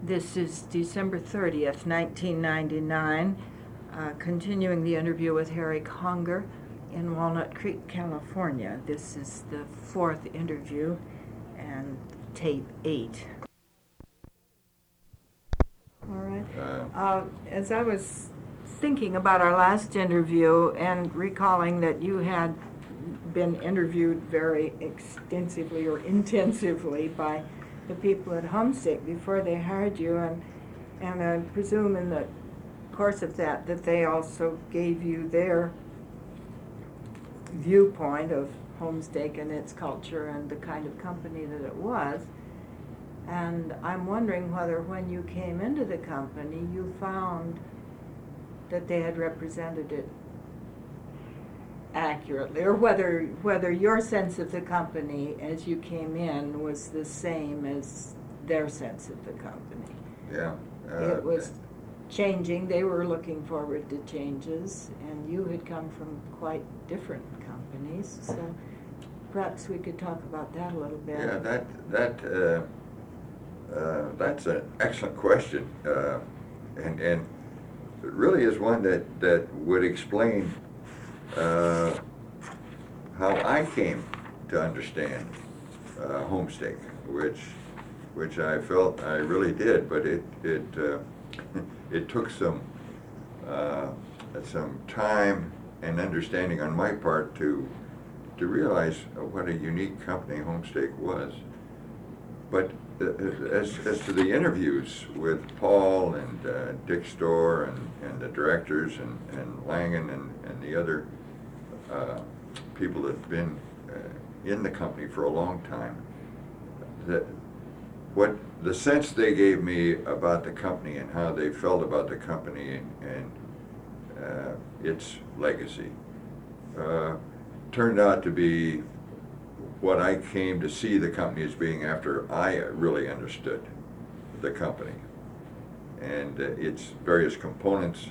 This is December 30th, 1999, continuing the interview with Harry Conger in Walnut Creek, California. This is the fourth interview and tape 8. All right. As I was thinking about our last interview and recalling that you had been interviewed very extensively or intensively by the people at Homestake before they hired you, and I presume in the course of that they also gave you their viewpoint of Homestake and its culture and the kind of company that it was. And I'm wondering whether when you came into the company you found that they had represented it accurately, or whether your sense of the company as you came in was the same as their sense of the company. Yeah. It was changing. They were looking forward to changes, and you had come from quite different companies. So perhaps we could talk about that a little bit. Yeah, that's an excellent question, and it really is one that would explain how I came to understand Homestake, which I felt I really did, but it took some time and understanding on my part to realize what a unique company Homestake was. But as to the interviews with Paul and Dick Storr and the directors and Langen and the other people that have been in the company for a long time, what the sense they gave me about the company and how they felt about the company and its legacy turned out to be what I came to see the company as being after I really understood the company and its various components.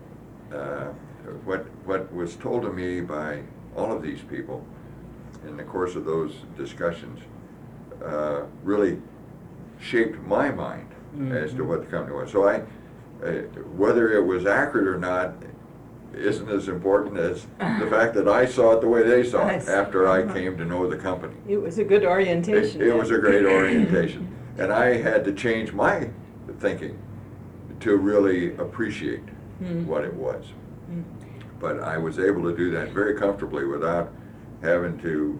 What was told to me by all of these people in the course of those discussions really shaped my mind as to what the company was. So whether it was accurate or not isn't as important as the fact that I saw it the way they saw it after I came to know the company. It was a good orientation. It was a great orientation. And I had to change my thinking to really appreciate what it was. But I was able to do that very comfortably without having to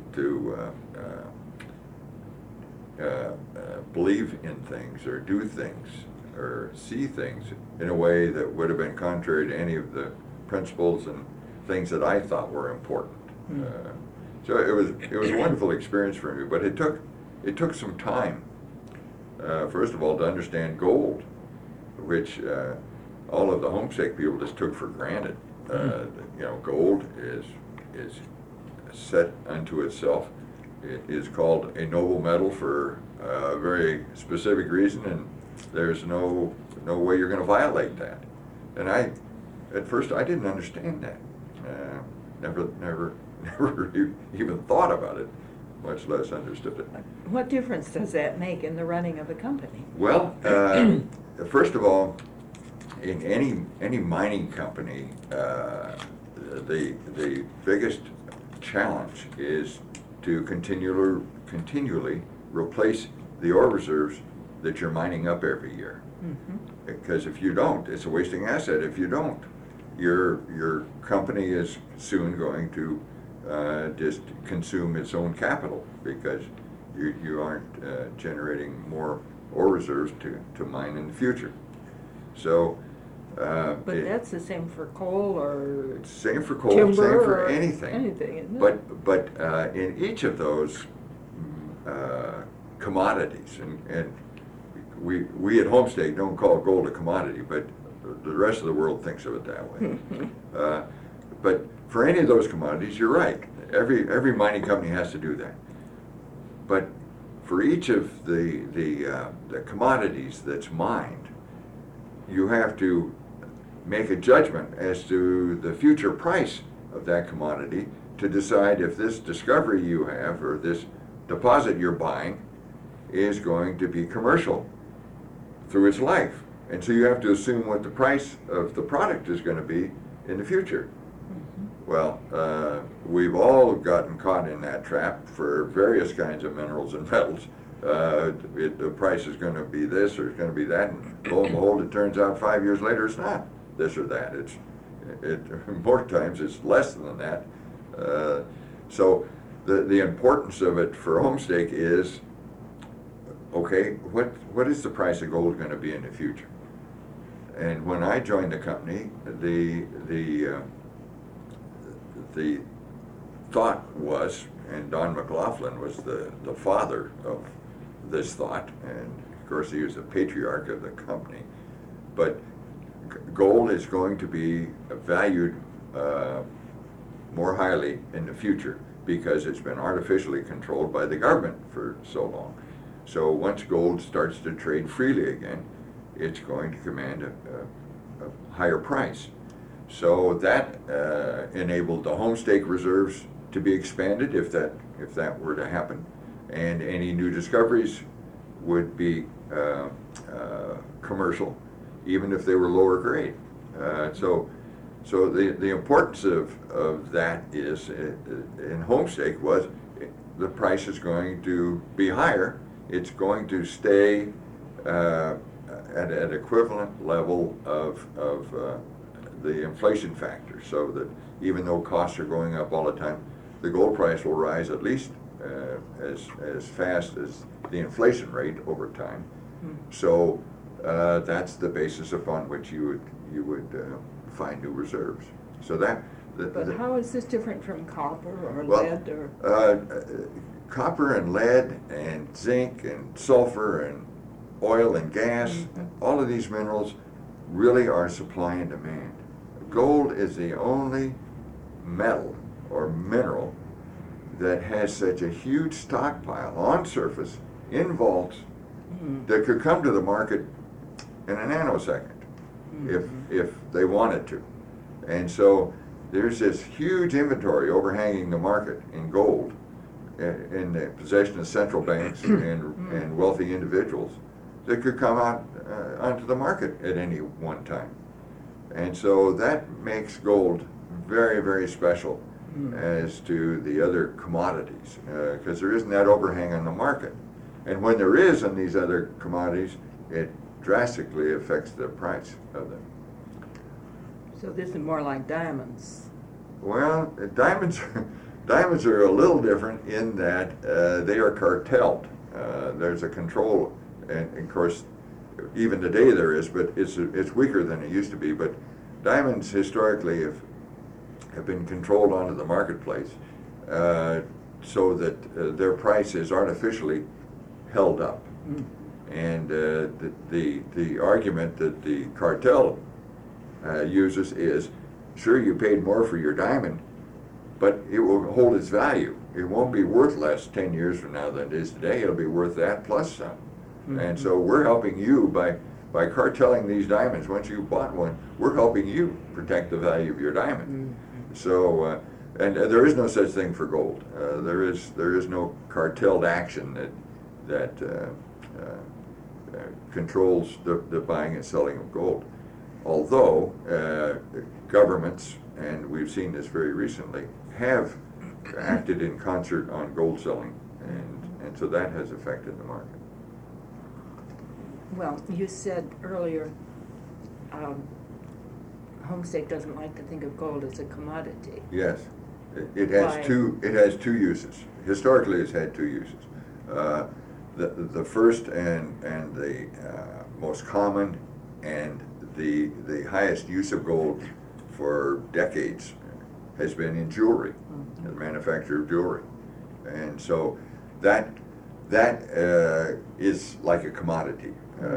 believe in things or do things or see things in a way that would have been contrary to any of the principles and things that I thought were important. So it was a wonderful experience for me, but it took some time. First of all, to understand gold, which all of the Homestake people just took for granted. Gold is set unto itself. It is called a noble metal for a very specific reason, and there's no way you're going to violate that. And at first I didn't understand that. Never even thought about it, much less understood it. What difference does that make in the running of a company? Well, first of all, in any mining company, the biggest challenge is to continually replace the ore reserves that you're mining up every year. Because if you don't, it's a wasting asset. If you don't, your company is soon going to just consume its own capital because you aren't generating more ore reserves to mine in the future. So. But that's the same for coal or same for coal, timber, same for or anything. Anything, isn't it? But in each of those commodities, and we at Homestake don't call gold a commodity, but the rest of the world thinks of it that way. But for any of those commodities, you're right. Every mining company has to do that. But for each of the commodities that's mined, you have to make a judgment as to the future price of that commodity to decide if this discovery you have or this deposit you're buying is going to be commercial through its life. And so you have to assume what the price of the product is going to be in the future. Well, we've all gotten caught in that trap for various kinds of minerals and metals. The price is going to be this or it's going to be that, and lo and behold, it turns out 5 years later it's not this or that. More times it's less than that. So the importance of it for Homestake is, okay, what is the price of gold going to be in the future? And when I joined the company, the thought was, and Don McLaughlin was the father of this thought, and of course he was the patriarch of the company, but gold is going to be valued more highly in the future because it's been artificially controlled by the government for so long. So once gold starts to trade freely again, it's going to command a higher price. So that enabled the Homestake reserves to be expanded if that were to happen, and any new discoveries would be commercial, even if they were lower grade. So the importance of that is in Homestake was the price is going to be higher. It's going to stay at an equivalent level of the inflation factor, so that even though costs are going up all the time, the gold price will rise at least as fast as the inflation rate over time. So that's the basis upon which you would find new reserves. So that. But how is this different from copper or lead or? Copper and lead and zinc and sulfur and oil and gas, all of these minerals really are supply and demand. Gold is the only metal or mineral that has such a huge stockpile on surface in vaults that could come to the market in a nanosecond if they wanted to. And so there's this huge inventory overhanging the market in gold in the possession of central banks and wealthy individuals that could come out onto the market at any one time. And so that makes gold very, very special as to the other commodities, because there isn't that overhang on the market. And when there is on these other commodities, it drastically affects the price of them. So this is more like diamonds. Well, diamonds are a little different in that they are cartelled. There's a control, and of course, even today there is, but it's weaker than it used to be. But diamonds historically have been controlled onto the marketplace, so that their price is artificially held up. And the argument that the cartel uses is, sure, you paid more for your diamond, but it will hold its value. It won't be worth less 10 years from now than it is today. It'll be worth that plus some. And so we're helping you by cartelling these diamonds. Once you bought one, we're helping you protect the value of your diamond. So, and there is no such thing for gold. There is no cartelled action that controls the buying and selling of gold. Although governments, and we've seen this very recently, have acted in concert on gold selling, and so that has affected the market. Well, you said earlier, Homestake doesn't like to think of gold as a commodity. Yes, it has two uses. Historically, it's had two uses. The first and the most common and the highest use of gold for decades has been in jewelry, the manufacture of jewelry, and so that is like a commodity.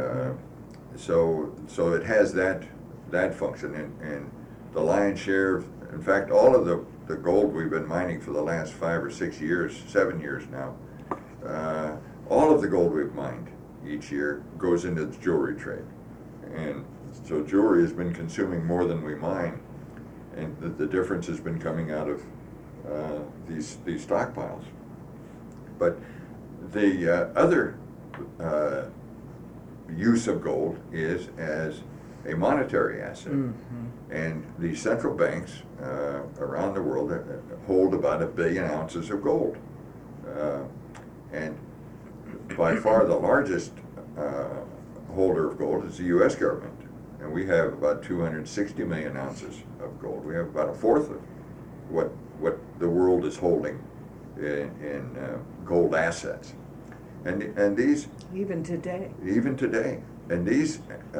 So it has that function, and the lion's share. In fact, all of the gold we've been mining for the last 5 or 6 years, 7 years now, all of the gold we've mined each year goes into the jewelry trade, and so jewelry has been consuming more than we mine, and the difference has been coming out of these stockpiles. But the other use of gold is as a monetary asset. And the central banks around the world hold about 1 billion ounces of gold. And by far the largest holder of gold is the U.S. government. And we have about 260 million ounces of gold. We have about a fourth of what the world is holding in gold assets. And these Even today. And these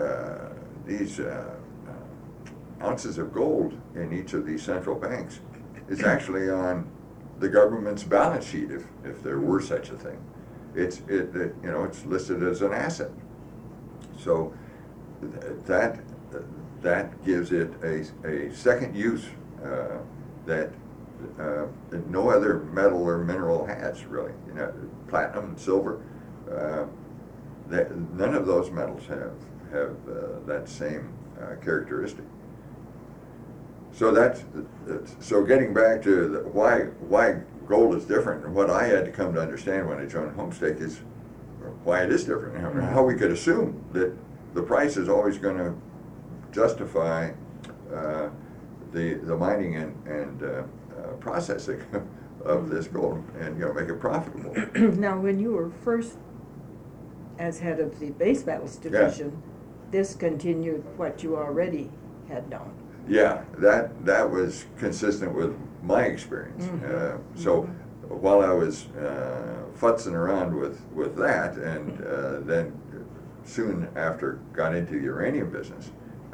ounces of gold in each of these central banks is actually on the government's balance sheet, if there were such a thing. It's listed as an asset. So that gives it a second use that no other metal or mineral has, really. Platinum and silver, none of those metals have that same characteristic. So so getting back to why gold is different, and what I had to come to understand when I joined Homestake is why it is different, and how we could assume that the price is always going to justify the mining and processing of this gold, and make it profitable. Now, when you were first as head of the base metals division, this continued what you already had known. Yeah, that was consistent with my experience. So while I was futzing around with that, and then soon after got into the uranium business,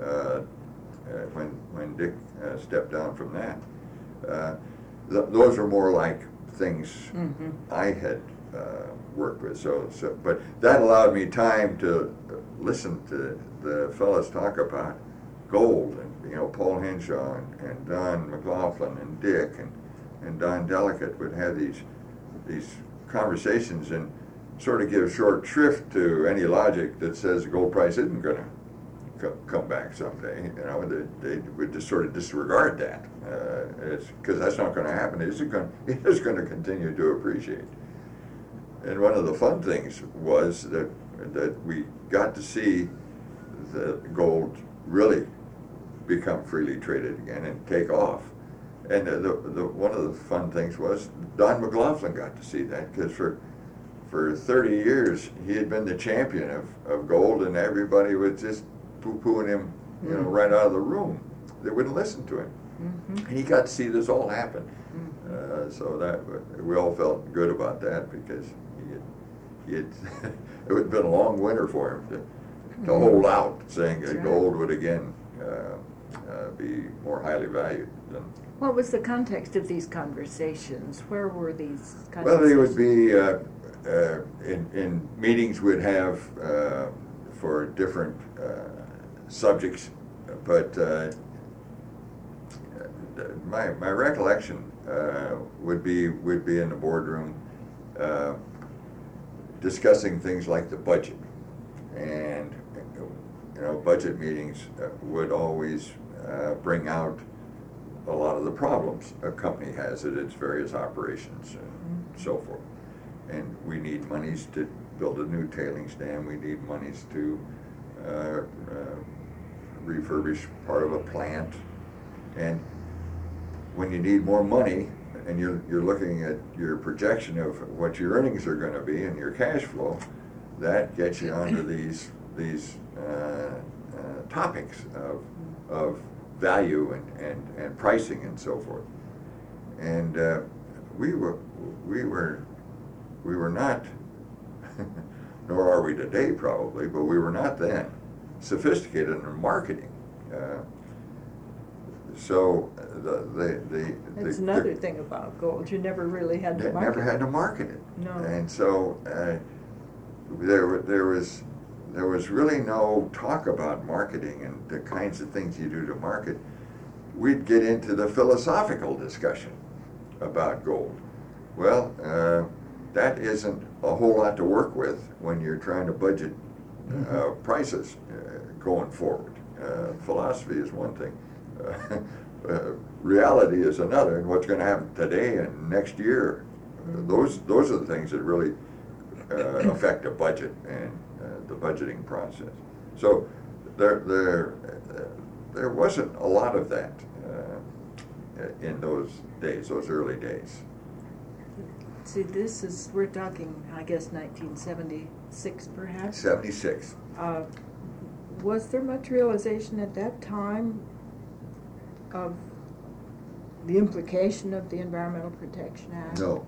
when Dick stepped down from that, those were more like things I had worked with. But that allowed me time to listen to the fellas talk about gold, and Paul Henshaw and Don McLaughlin and Dick and Don Delicate would have these conversations and sort of give short shrift to any logic that says the gold price isn't going to come back someday. They would just sort of disregard that. Because that's not going to happen. It is going to continue to appreciate. And one of the fun things was that we got to see the gold really become freely traded again and take off. And one of the fun things was Don McLaughlin got to see that, because for 30 years he had been the champion of gold, and everybody was just poo-pooing him, right out of the room. They wouldn't listen to him. And he got to see this all happen. So that we all felt good about that, because it had been a long winter for him to hold out, saying that gold would again be more highly valued than. What was the context of these conversations? Where were these conversations? Well, they would be in meetings we'd have for different subjects, but my recollection would be in the boardroom discussing things like the budget, and budget meetings would always bring out a lot of the problems a company has at its various operations and so forth. And we need monies to build a new tailings dam. We need monies to refurbish part of a plant. And when you need more money, and you're looking at your projection of what your earnings are going to be and your cash flow, that gets you onto these topics of value and pricing and so forth. And we were not, nor are we today probably, but we were not then sophisticated in marketing. So That's another thing about gold. You never really had to market it. Never had to market it. No. And so there was really no talk about marketing and the kinds of things you do to market. We'd get into the philosophical discussion about gold. Well, that isn't a whole lot to work with when you're trying to budget prices going forward. Philosophy is one thing. Reality is another, and what's going to happen today and next year. Those are the things that really affect a budget, and the budgeting process. So there wasn't a lot of that in those days, those early days. See, we're talking, I guess, 1976 perhaps? 76. Was there much realization at that time of the implication of the Environmental Protection Act? No.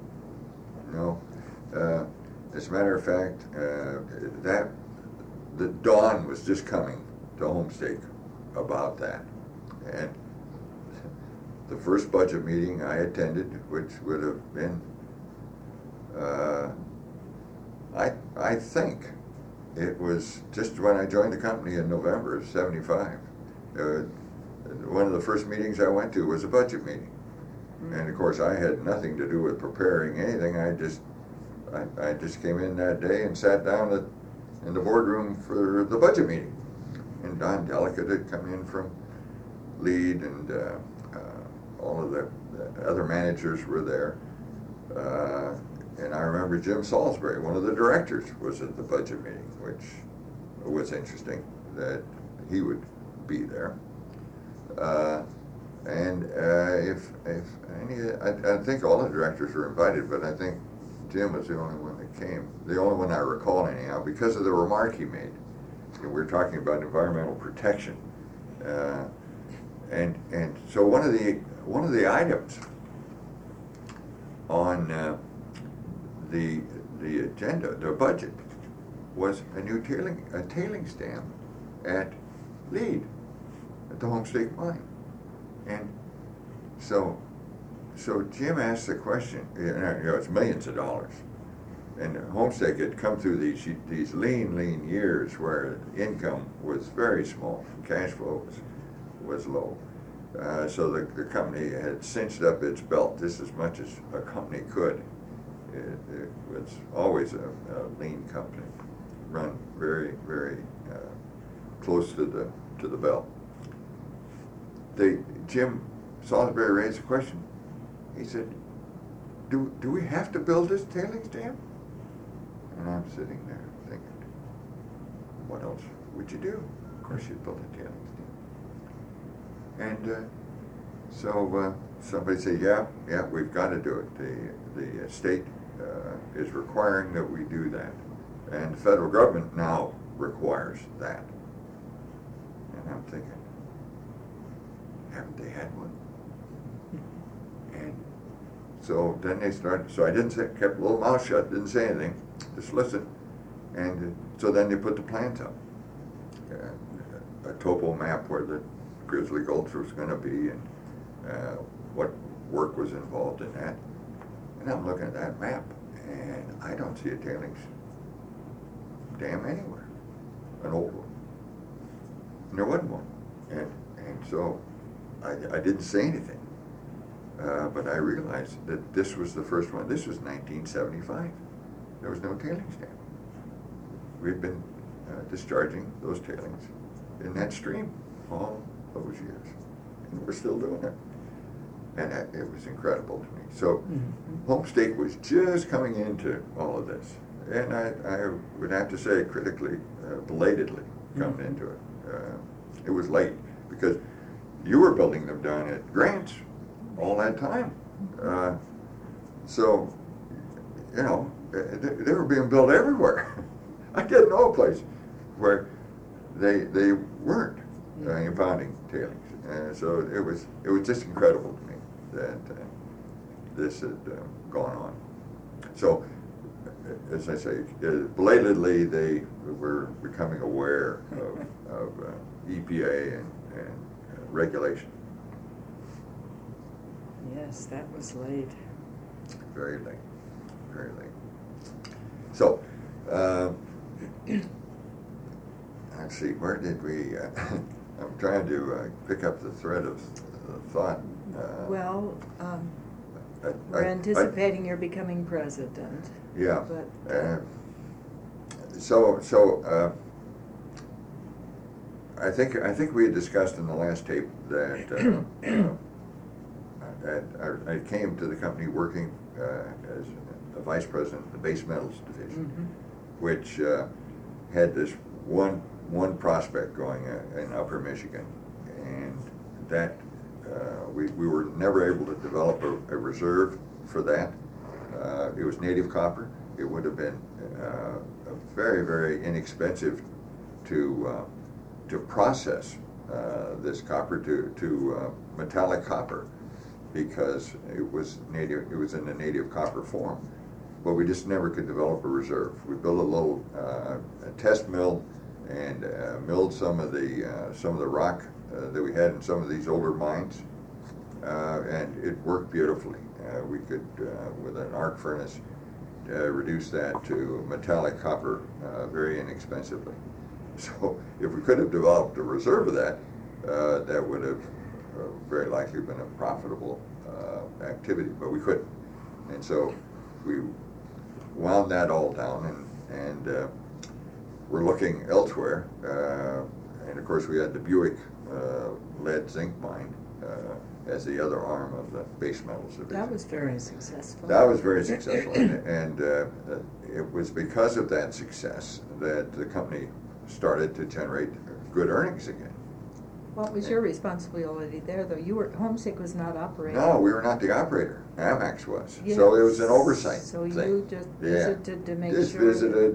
As a matter of fact, the dawn was just coming to Homestake about that. And the first budget meeting I attended, which would have been, I think it was just when I joined the company in November of '75. One of the first meetings I went to was a budget meeting. And of course I had nothing to do with preparing anything. I just came in that day and sat down in the boardroom for the budget meeting. And Don Delicate had come in from LEED, and all of the other managers were there. And I remember Jim Salisbury, one of the directors, was at the budget meeting, which was interesting that he would be there. And if any, I think all the directors were invited, but I think Jim was the only one that came, the only one I recall anyhow, because of the remark he made. You know, we're talking about environmental protection, and so one of the items on the agenda, the budget, was a new tailings dam at LEED, at the Homestake mine. And so Jim asked the question, you know, it's millions of dollars. And Homestake had come through these lean years where income was very small, cash flow was low. So the company had cinched up its belt just as much as a company could. It was always a lean company, run very, very close to the belt. Jim Salisbury raised a question. He said, do we have to build this tailings dam? And I'm sitting there thinking, what else would you do? Of course you'd build a tailings dam. And so somebody said, yeah, we've got to do it. The state is requiring that we do that. And the federal government now requires that. And I'm thinking, haven't they had one? And so then they started, so I kept a little mouth shut, didn't say anything, just listened. And so then they put the plans up. A topo map where the Grizzly Gulch was going to be, and what work was involved in that. And I'm looking at that map, and I don't see a tailings dam anywhere, an old one. And there wasn't one. And so I didn't say anything, but I realized that this was the first one. This was 1975. There was no tailings dam. We'd been discharging those tailings in that stream all those years, and we're still doing it. And it was incredible to me. So Homestake was just coming into all of this, and I would have to say critically, belatedly coming into it. It was late because you were building them down at Grants all that time. So, you know, they were being built everywhere. I didn't know a place where they weren't impounding tailings. So it was just incredible to me that this had gone on. So, as I say, belatedly they were becoming aware of EPA and regulation. Yes, that was late. Very late, very late. So, let's see, where did we, I'm trying to pick up the thread of thought. We're anticipating you're becoming president. Yeah. But, I think we had discussed in the last tape that I came to the company working as a vice president of the base metals division, which had this one prospect going in Upper Michigan, and that we were never able to develop a reserve for that. It was native copper. It would have been very, very inexpensive to process this copper to metallic copper, because it was native. It was in the native copper form, but we just never could develop a reserve. We built a little a test mill and milled some of the rock that we had in some of these older mines, and it worked beautifully. We could, with an arc furnace, reduce that to metallic copper very inexpensively. So if we could have developed a reserve of that, that would have very likely been a profitable activity, but we couldn't. And so we wound that all down, and we're looking elsewhere. And of course we had the Buick lead zinc mine as the other arm of the base metals division. That was very successful. That was very successful, and it was because of that success that the company started to generate good earnings again. What was your responsibility there, though? Homesick was not operating. No, we were not the operator. Amex was. Yes. So it was an oversight So thing. you just visited to make just sure. visited,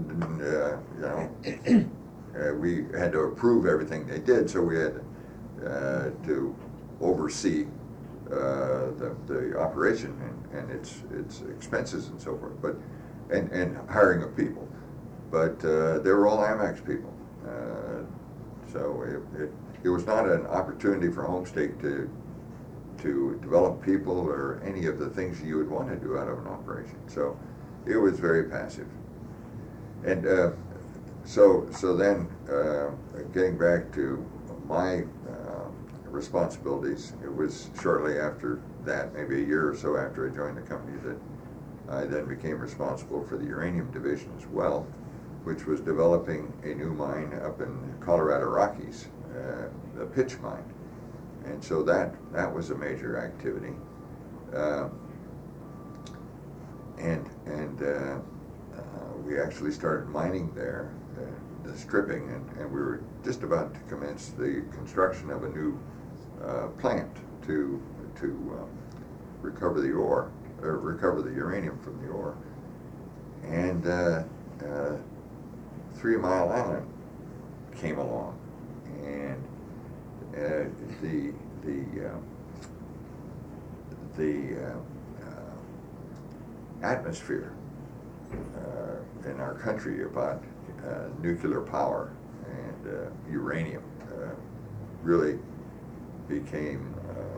and we had to approve everything they did, so we had to oversee the operation and its expenses and so forth, but and hiring of people. But they were all Amex people, so it was not an opportunity for Homestake to develop people or any of the things you would want to do out of an operation. So it was very passive. And so then, getting back to my responsibilities, it was shortly after that, maybe a year or so after I joined the company, that I then became responsible for the uranium division as well, which was developing a new mine up in Colorado Rockies, the pitch mine. And so that was a major activity. We actually started mining there, the stripping, and we were just about to commence the construction of a new plant to recover the ore, or recover the uranium from the ore. And 3 Mile Island came along, and the atmosphere in our country about nuclear power and uranium really became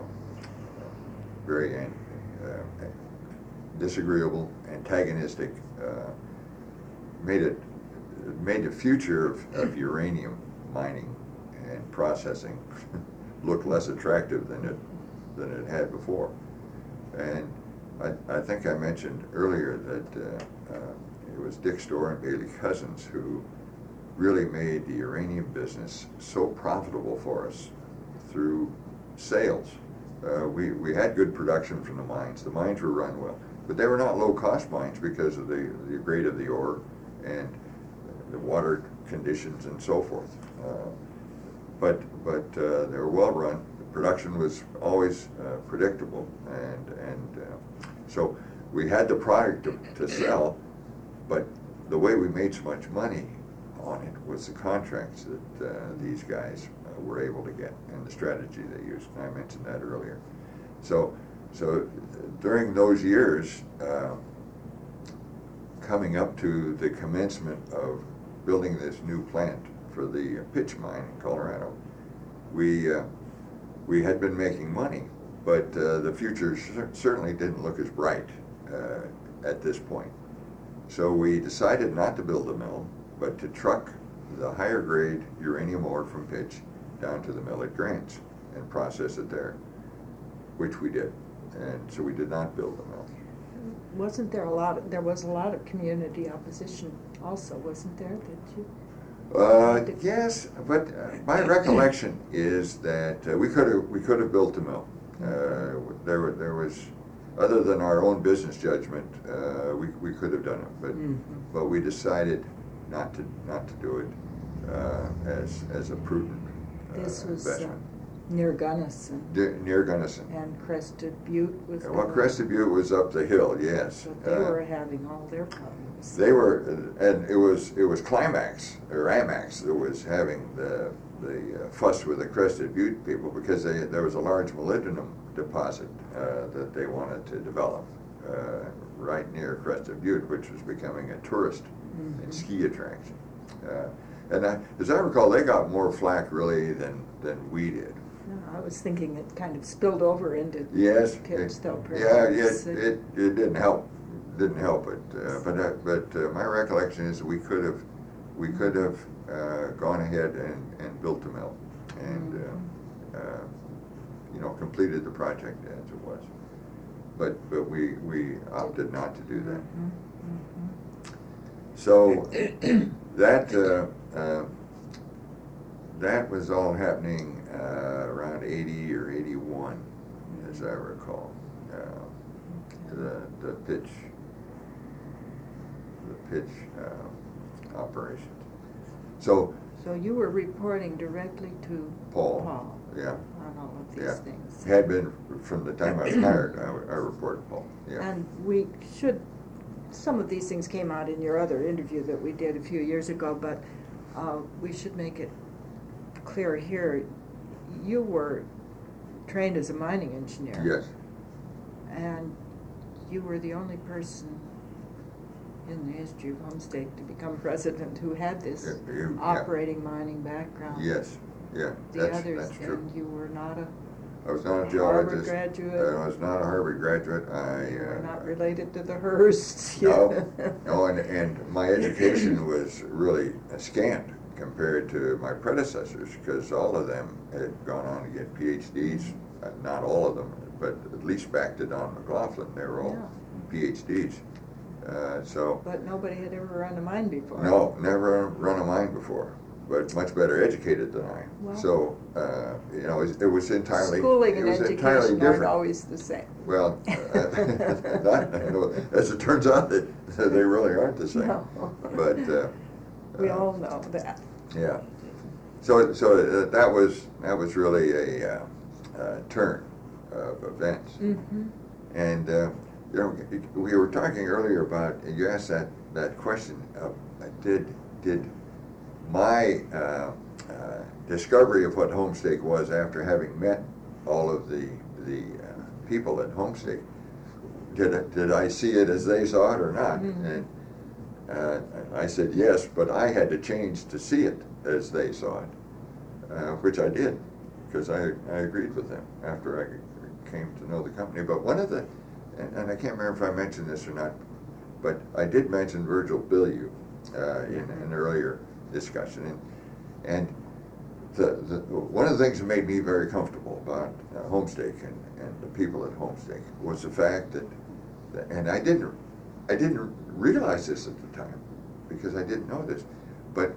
very disagreeable, antagonistic, made the future of uranium mining and processing look less attractive than it had before. And I think I mentioned earlier that it was Dick Storr and Bailey Cousins who really made the uranium business so profitable for us through sales. We had good production from the mines. The mines were run well, but they were not low-cost mines because of the grade of the ore and the water conditions and so forth. But they were well run. The production was always predictable, and so we had the product to sell. But the way we made so much money on it was the contracts that these guys were able to get and the strategy they used. And I mentioned that earlier. So during those years, coming up to the commencement of building this new plant for the pitch mine in Colorado, we had been making money, but the future certainly didn't look as bright at this point. So we decided not to build a mill, but to truck the higher grade uranium ore from pitch down to the mill at Grants and process it there, which we did. And so we did not build the mill. Wasn't there there was a lot of community opposition also, wasn't there? Yes, but my recollection is that we could have built the mill. There was, other than our own business judgment, we could have done it, but we decided not to do it as a prudent This was investment. near Gunnison. Near Gunnison. And Crested Butte was Well, there. Crested Butte was up the hill, yes. But they were having all their problems. They were, and it was Climax or Amax that was having the fuss with the Crested Butte people because there was a large molybdenum deposit that they wanted to develop right near Crested Butte, which was becoming a tourist and ski attraction. As I recall, they got more flack really than we did. No, I was thinking it kind of spilled over into Yes, Pittsville. it didn't help. Didn't help it. But my recollection is we could have gone ahead and built the mill and completed the project as it was. But we opted not to do that. So that was all happening around 80 or 81, as I recall. The pitch operations. So you were reporting directly to Paul, yeah, on all of these things. had been from the time I was hired. I reported Paul. Yeah. And some of these things came out in your other interview that we did a few years ago, but we should make it clear here. You were trained as a mining engineer. Yes. And you were the only person in the history of Homestake to become president who had this operating mining background. Yes, yeah, That's true. And you were not I was not a Harvard geologist. graduate. I was not a Harvard graduate. You were not related to the Hearsts. No, and my education was really scant compared to my predecessors because all of them had gone on to get PhDs. Not all of them, but at least back to Don McLaughlin, they were all PhDs. But nobody had ever run a mine before. No, never run a mine before, but much better educated than I. Well, so, it was entirely schooling it and was education entirely aren't different. always the same. Well, as it turns out, that they really aren't the same. No. But We all know that. yeah. So that was really a turn of events. Mm-hmm. And we were talking earlier about, you asked that question of did my discovery of what Homestake was after having met all of the people at Homestake, did I see it as they saw it or not? Mm-hmm. And I said yes, but I had to change to see it as they saw it, which I did, because I agreed with them after I came to know the company. But one of the, and I can't remember if I mentioned this or not, but I did mention Virgil Bilyeu in an earlier discussion, and one of the things that made me very comfortable about Homestake and the people at Homestake was the fact that, and I didn't realize this at the time because I didn't know this, but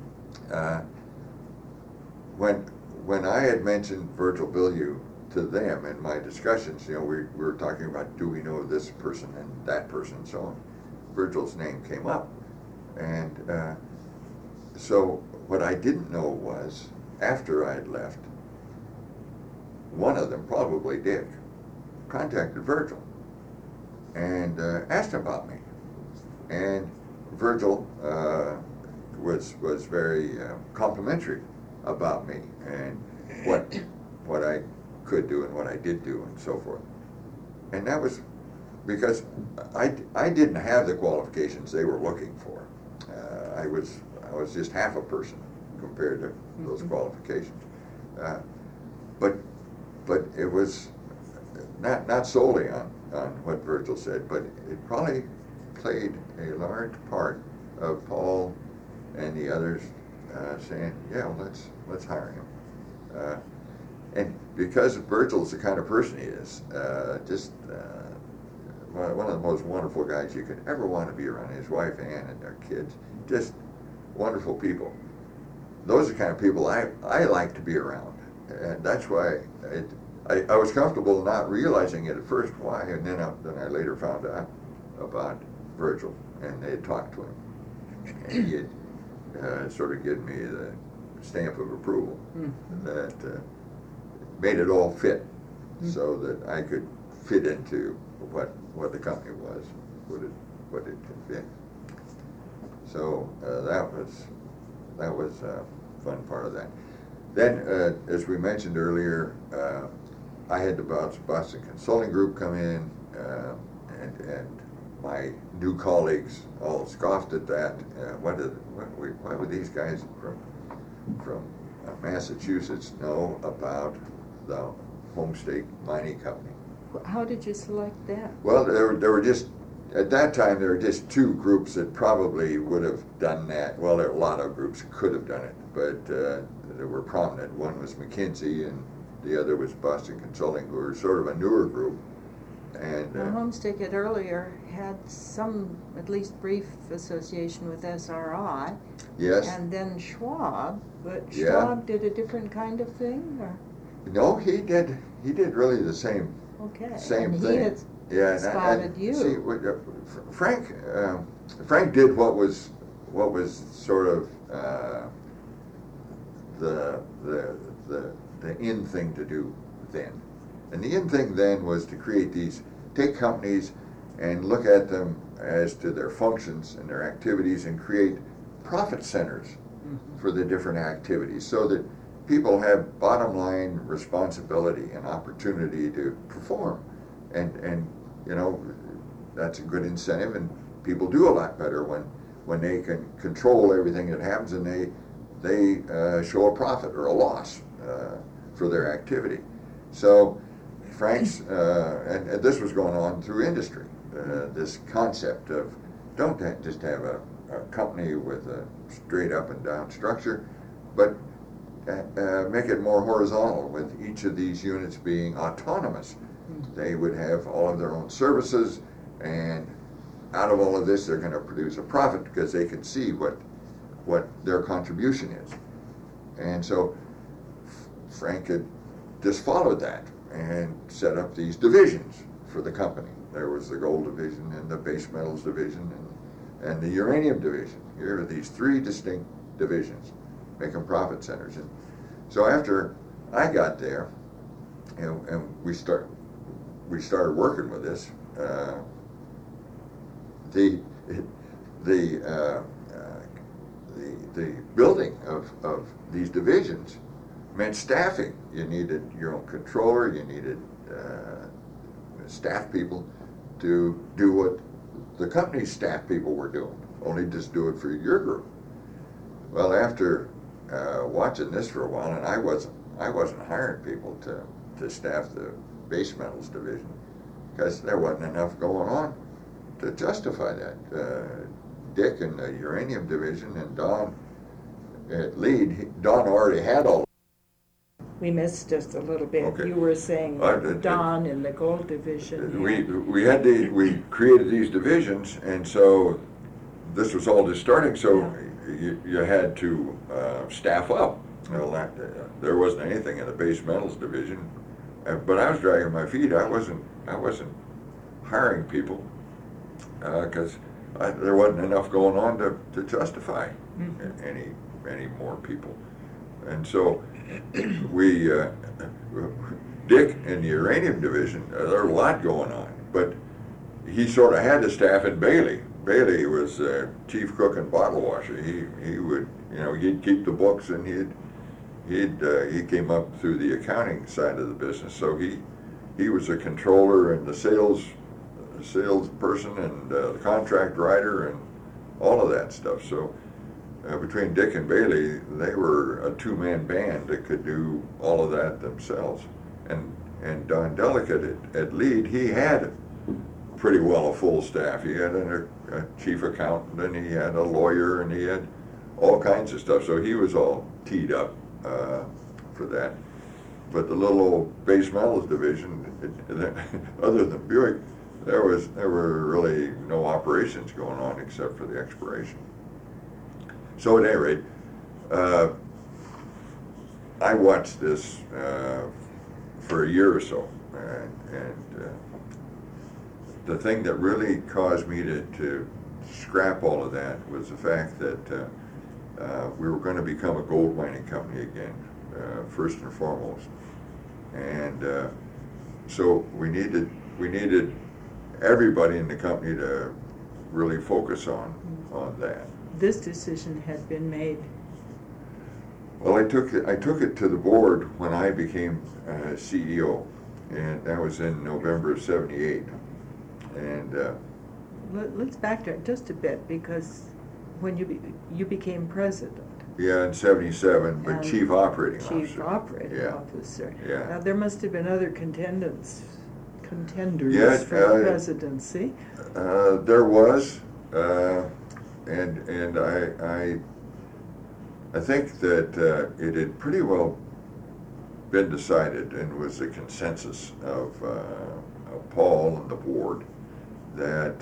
when I had mentioned Virgil Bilyeu to them in my discussions, we were talking about, do we know this person and that person and so on. Virgil's name came up, and so what I didn't know was, after I had left, one of them, probably Dick, contacted Virgil and asked about me. And Virgil was very complimentary about me and what I could do and what I did do and so forth. And that was because I didn't have the qualifications they were looking for. I was just half a person compared to those qualifications. But it was not solely on what Virgil said, but it probably played a large part of Paul and the others saying, yeah, well, let's hire him. And because Virgil's the kind of person he is, just one of the most wonderful guys you could ever want to be around. His wife Ann and their kids, just wonderful people. Those are the kind of people I like to be around, and that's why I was comfortable not realizing it at first why, and then I later found out about Virgil, and they had talked to him. and he had sort of given me the stamp of approval that made it all fit, so that I could fit into what the company was, what it could fit. So that was a fun part of that. Then, as we mentioned earlier, I had the Boston Consulting Group come in, and my new colleagues all scoffed at that. Why would these guys from Massachusetts know about the Homestake Mining Company? How did you select that? Well, there were just, at that time, there were just two groups that probably would have done that. Well, there were a lot of groups that could have done it, but there were prominent. One was McKinsey, and the other was Boston Consulting, who were sort of a newer group. And Homestake had earlier had some, at least brief, association with SRI. yes. And then Schwab, but Yeah. Schwab did a different kind of thing, or? No, he did really the same Okay. same and thing. he had Yeah, and spotted you. See, Frank did what was sort of the in thing to do then, and the in thing then was to take companies and look at them as to their functions and their activities and create profit centers for the different activities, so that people have bottom line responsibility and opportunity to perform, and you know, that's a good incentive, and people do a lot better when they can control everything that happens, and they show a profit or a loss for their activity. So Frank's, and this was going on through industry, this concept of don't just have a company with a straight up and down structure, but make it more horizontal, with each of these units being autonomous. They would have all of their own services, and out of all of this they're going to produce a profit because they can see what their contribution is. And so Frank had just followed that and set up these divisions for the company. There was the gold division and the base metals division and the uranium division. Here are these three distinct divisions making profit centers. And so after I got there, and we started working with this, the building of these divisions meant staffing. You needed your own controller, you needed staff people to do what the company's staff people were doing, only just do it for your group. Well, after watching this for a while, and I wasn't hiring people to staff the base metals division, because there wasn't enough going on to justify that. Dick in the uranium division and Don at lead, Don already had all. We missed just a little bit. Okay. You were saying Don in the gold division. We created these divisions, and so this was all just starting. So you had to staff up. Well, there wasn't anything in the base metals division, but I was dragging my feet. I wasn't hiring people because there wasn't enough going on to justify any more people. And so we, Dick in the uranium division, there was a lot going on, but he sort of had to staff in Bailey. Bailey was chief cook and bottle washer. He would, he'd keep the books, and he came up through the accounting side of the business. So he was a controller and the salesperson and the contract writer and all of that stuff. So between Dick and Bailey, they were a two-man band that could do all of that themselves. And Don Delicate at lead, he had pretty well a full staff. He had a chief accountant, and he had a lawyer, and he had all kinds of stuff. So he was all teed up for that. But the little old base metals division, other than Buick, there were really no operations going on except for the exploration. So at any rate, I watched this for a year or so, and the thing that really caused me to scrap all of that was the fact that we were going to become a gold mining company again, first and foremost. And so we needed everybody in the company to really focus on that. This decision had been made. Well, I took it to the board when I became CEO, and that was in November of '78. And Let's backtrack just a bit, because when you became president. yeah, in '77, but And chief operating officer. Chief operating Yeah. officer. Yeah. Now, there must have been other contenders Yeah, for the presidency. There was, and I think that it had pretty well been decided, and was a consensus of Paul and the board, that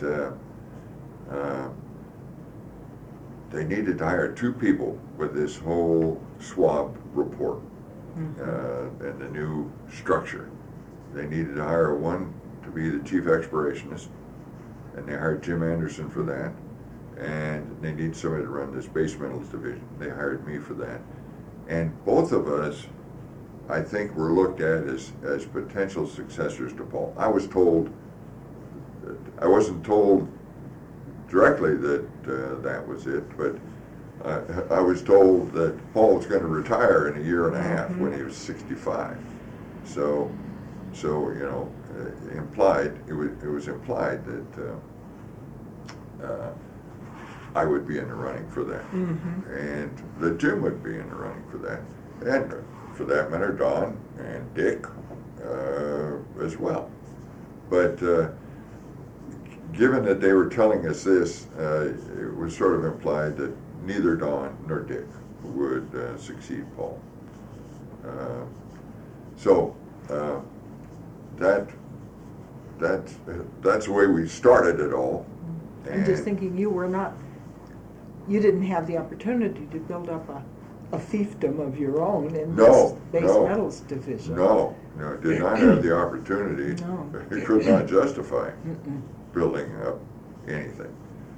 they needed to hire two people with this whole SWAB report and the new structure. They needed to hire one to be the chief explorationist, and they hired Jim Anderson for that. And they need somebody to run this base metals division. They hired me for that. And both of us, I think, were looked at as potential successors to Paul. I wasn't told directly that that was it, but I was told that Paul was going to retire in a year and a half when he was 65. So you know, it was implied that I would be in the running for that, and that Jim would be in the running for that, and for that matter, Don and Dick as well. But given that they were telling us this, it was sort of implied that neither Don nor Dick would succeed Paul. That's the way we started it all. I'm just thinking you didn't have the opportunity to build up a fiefdom of your own in this base metals division. No, did not have the opportunity. No. It could not justify building up anything.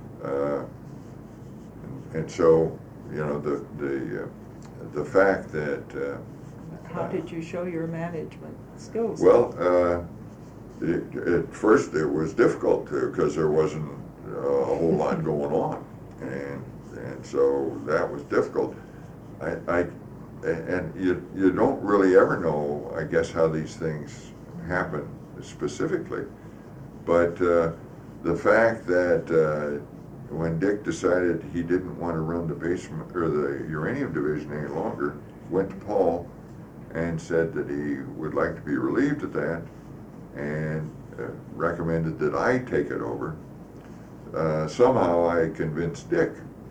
And so, you know, the fact that How did you show your management skills? well, at first it was difficult because there wasn't a whole lot going on, and so that was difficult. And you don't really ever know, I guess, how these things happen specifically, but the fact that when Dick decided he didn't want to run the basement or the uranium division any longer, went to Paul and said that he would like to be relieved of that, and recommended that I take it over. Somehow I convinced Dick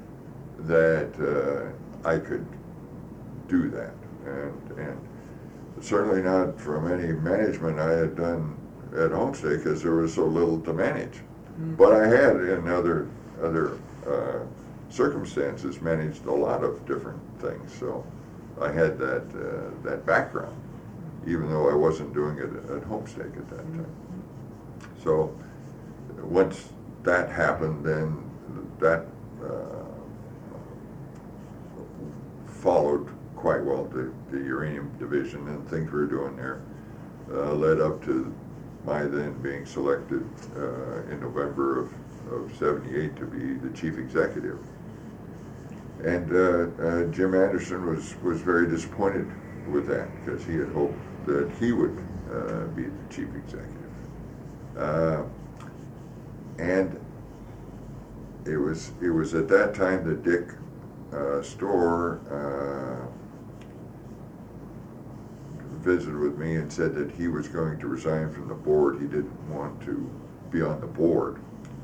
that I could do that, and certainly not from any management I had done at Homestay, because there was so little to manage. But I had, in other circumstances, managed a lot of different things, so I had that background, even though I wasn't doing it at Homestay at that time. So once that happened, then that followed quite well the uranium division, and things we were doing there led up to my then being selected in November of '78 to be the chief executive. And Jim Anderson was very disappointed with that, because he had hoped that he would be the chief executive. And it was at that time that Dick Storr visited with me and said that he was going to resign from the board. He didn't want to be on the board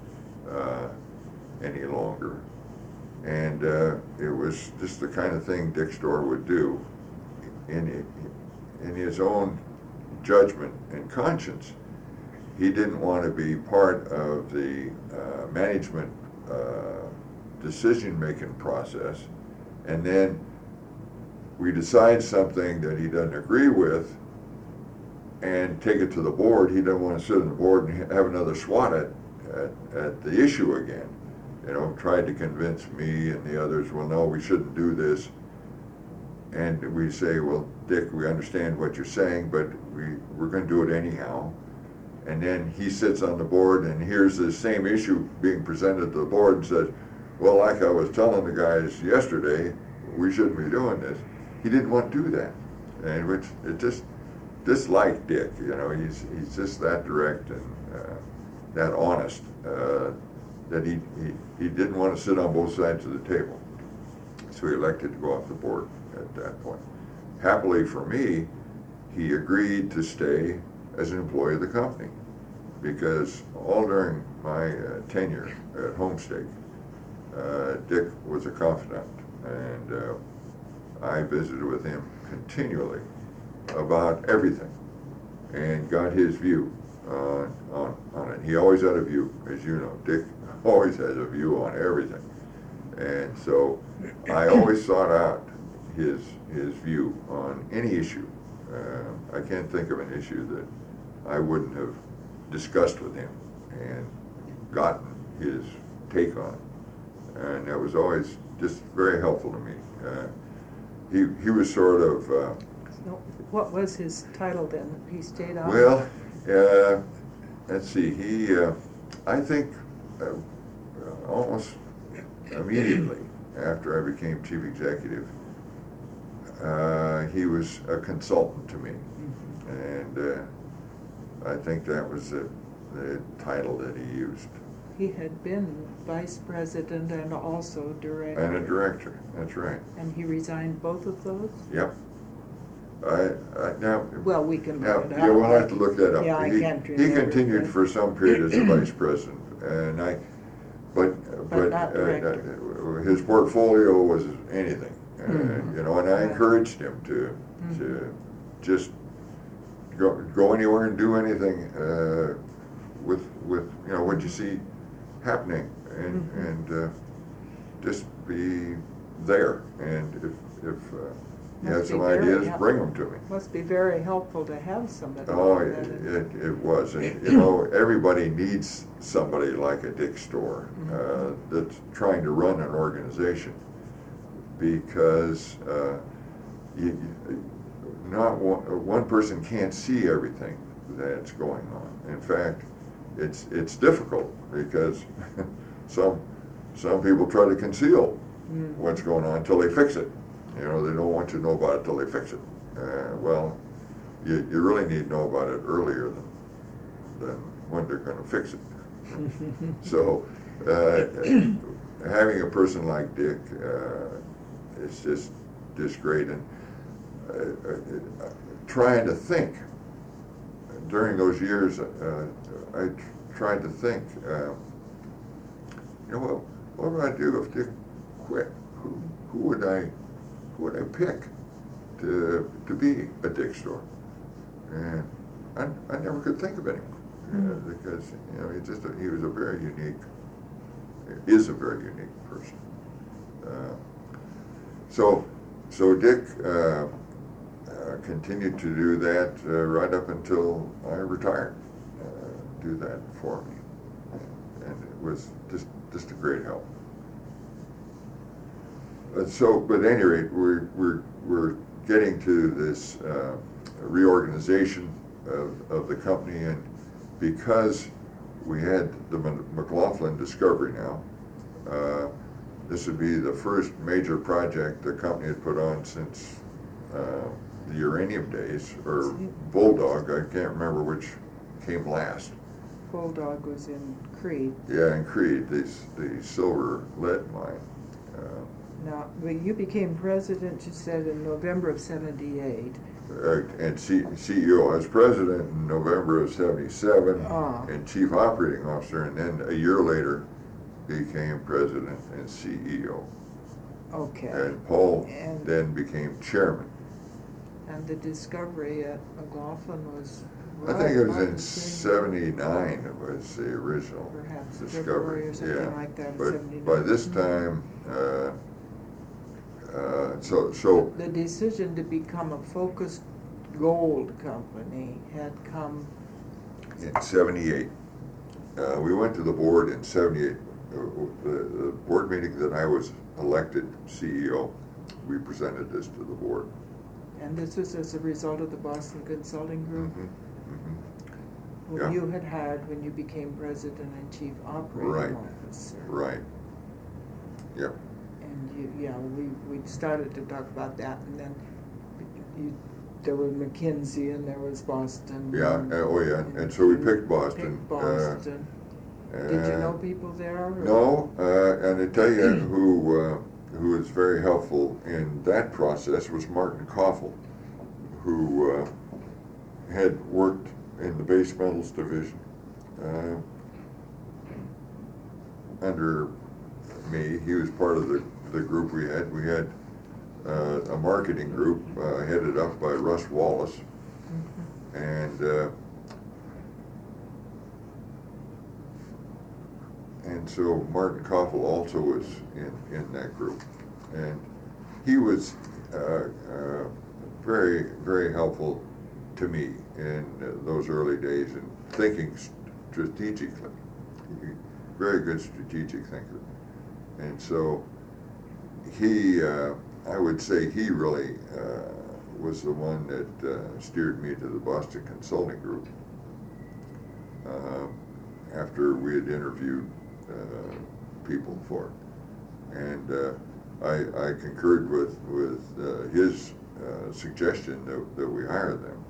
any longer. And it was just the kind of thing Dick Storr would do. In his own judgment and conscience, he didn't want to be part of the management decision-making process, and then we decide something that he doesn't agree with and take it to the board. He doesn't want to sit on the board and have another swat at the issue again. tried to convince me and the others, well, no, we shouldn't do this. And we say, well, Dick, we understand what you're saying, but we're going to do it anyhow. And then he sits on the board and hears the same issue being presented to the board and says, well, like I was telling the guys yesterday, we shouldn't be doing this. He didn't want to do that. And which it just like Dick, he's just that direct and that honest, that he didn't want to sit on both sides of the table. So he elected to go off the board at that point. Happily for me, he agreed to stay as an employee of the company, because all during my tenure at Homestake, Dick was a confidant, and I visited with him continually about everything and got his view on it. He always had a view, as you know. Dick always has a view on everything. And so I always sought out his view on any issue. I can't think of an issue that I wouldn't have discussed with him and gotten his take on it. And that was always just very helpful to me. He was sort of... So what was his title then? He stayed on? Well, let's see. He, I think, almost immediately after I became chief executive, he was a consultant to me, and I think that was the title that he used. He had been vice president and also director. And a director, that's right. And he resigned both of those? Yep. Now. Well, we can Now, look it up. yeah, we'll have to look that up. Yeah, I can't He remember, continued but- for some period as a vice president, and but not director. His portfolio was anything, Mhm. and I encouraged him to just go anywhere and do anything with what you see happening, and just be there. And if you have Must be some very ideas, helpful. bring them to me. Must be very helpful to have somebody Oh, like that. it was. And, everybody needs somebody like a Dick Storr that's trying to run an organization, because not one person can't see everything that's going on. In fact, it's difficult because some people try to conceal what's going on until they fix it. They don't want you to know about it till they fix it. Well, you really need to know about it earlier than when they're going to fix it. So having a person like Dick is just great. And trying to think during those years, I tried to think, what would I do if Dick quit? Who would I pick to be a Dick Storr? And I never could think of anyone, because he was a very unique person. So Dick continued to do that right up until I retired. Do that for me, and it was just a great help. But at any rate, we're getting to this reorganization of the company, and because we had the McLaughlin discovery now, this would be the first major project the company had put on since the uranium days, or Bulldog. I can't remember which came last. Bulldog was in Creed. Yeah, in Creed, the silver lead mine. Now, you became president, you said, in November of '78. And CEO. I was president in November of '77, and chief operating officer, and then a year later became president and CEO. Okay. And Paul then became chairman. And the discovery at McLaughlin was... I think it was in '79. It was the original perhaps discovery. February or something like that. But 79. by this time, so the decision to become a focused gold company had come in '78. We went to the board in '78. the board meeting that I was elected CEO, we presented this to the board. And this was as a result of the Boston Consulting Group, who Yeah. you had hired when you became president and chief operating Right. officer. Right. Yep. And we started to talk about that, and then there were McKinsey and there was Boston. Yeah. And so we picked Boston. Picked Boston. Did you know people there? Or? No, and I tell you who was very helpful in that process was Martin Koffel, who had worked in the base metals division under me. He was part of the group we had. We had a marketing group headed up by Russ Wallace, and so Martin Koffel also was in that group, and he was very, very helpful to me in those early days in thinking strategically. Very good strategic thinker, and so he, I would say, he really was the one that steered me to the Boston Consulting Group after we had interviewed people for it. And I concurred with his suggestion that we hire them.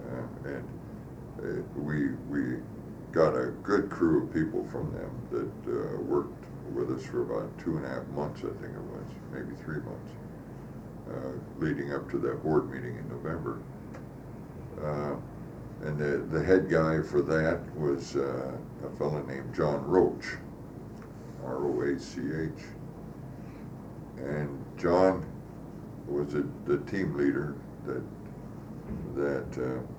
And we got a good crew of people from them that worked with us for about 2.5 months, I think it was, maybe 3 months, leading up to that board meeting in November. And the head guy for that was a fellow named John Roach, R-O-A-C-H. And John was the team leader that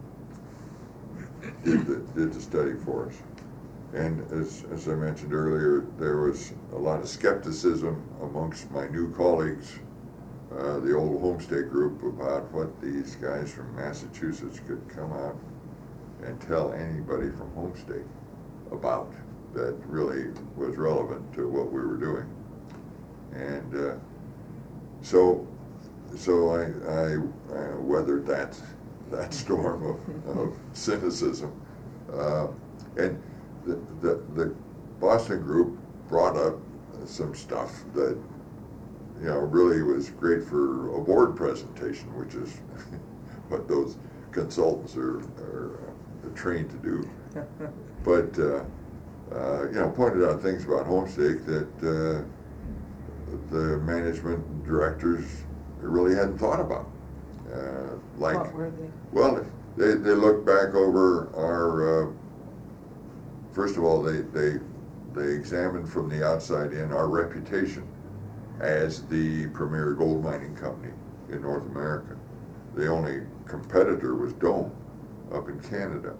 did the study for us. And as I mentioned earlier, there was a lot of skepticism amongst my new colleagues, the old Homestake group, about what these guys from Massachusetts could come out and tell anybody from Homestake about that really was relevant to what we were doing. And so I weathered that storm of cynicism. And the Boston group brought up some stuff that really was great for a board presentation, which is what those consultants are trained to do. But pointed out things about Homestake that the management and directors really hadn't thought about. What were they? Well, they looked back over our. First of all, they examined from the outside in our reputation as the premier gold mining company in North America. The only competitor was Dome up in Canada.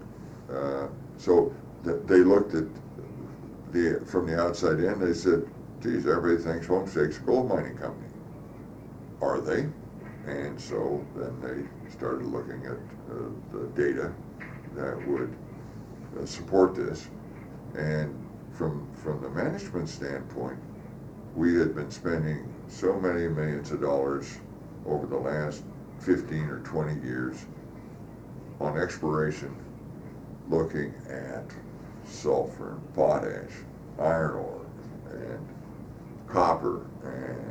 So they looked at from the outside in. They said, "Geez, everybody thinks Homestake's a gold mining company. Are they?" And so then they started looking at the data that would support this. And from the management standpoint, we had been spending so many millions of dollars over the last 15 or 20 years on exploration, looking at sulfur and potash, iron ore, and copper, and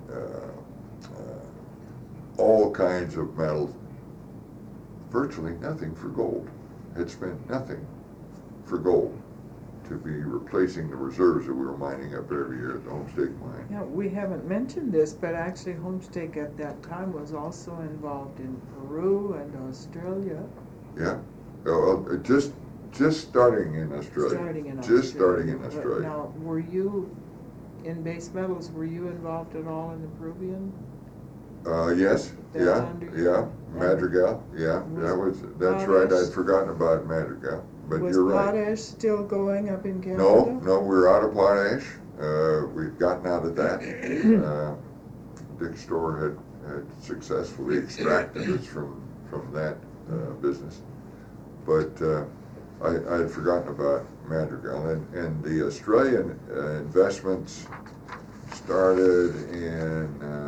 all kinds of metals. Virtually nothing for gold. Had spent nothing for gold to be replacing the reserves that we were mining up every year at the Homestake mine. Yeah, we haven't mentioned this, but actually Homestake at that time was also involved in Peru and Australia. Yeah, just starting in Australia. Just starting in Australia. Now, were you in base metals? Were you involved at all in the Peruvian? Yes. Yeah. Madrigal. Yeah, that's right. I'd forgotten about Madrigal. But you're right. Was potash still going up in Canada? No, we're out of potash. We've gotten out of that. Dick Storr had successfully extracted us from that business. But I had forgotten about Madrigal, and the Australian investments started in